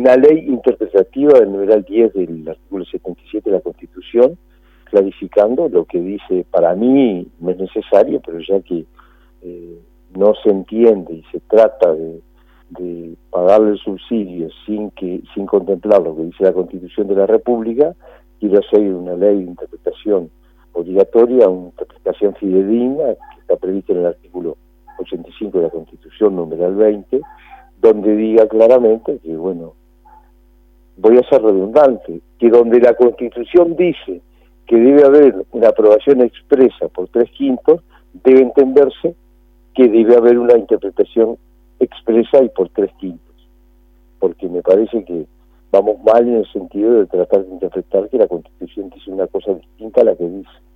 una ley interpretativa del numeral 10 del artículo 77 de la Constitución, clarificando lo que dice. Para mí no es necesario, pero ya que no se entiende y se trata de pagarle el subsidio sin contemplar lo que dice la Constitución de la República, quiero hacer una ley de interpretación obligatoria, una interpretación fidedigna, que está prevista en el artículo 85 de la Constitución, numeral 20, donde diga claramente que, bueno, voy a ser redundante, que donde la Constitución dice que debe haber una aprobación expresa por 3/5, debe entenderse que debe haber una interpretación expresa y por 3/5, porque me parece que vamos mal en el sentido de tratar de interpretar que la Constitución dice una cosa distinta a la que dice.